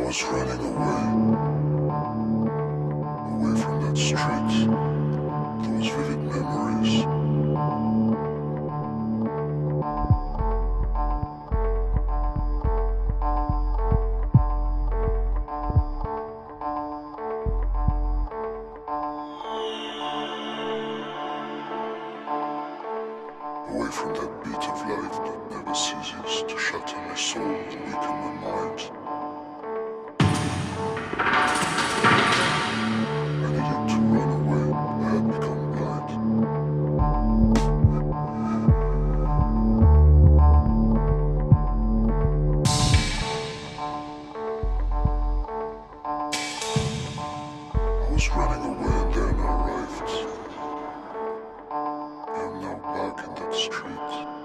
was running away from that street, those vivid memories. Away from that beat of life that never ceases to shatter my soul and weaken my mind. I needed to run away, I had become blind. I was running away and then I arrived. I am now back in that street.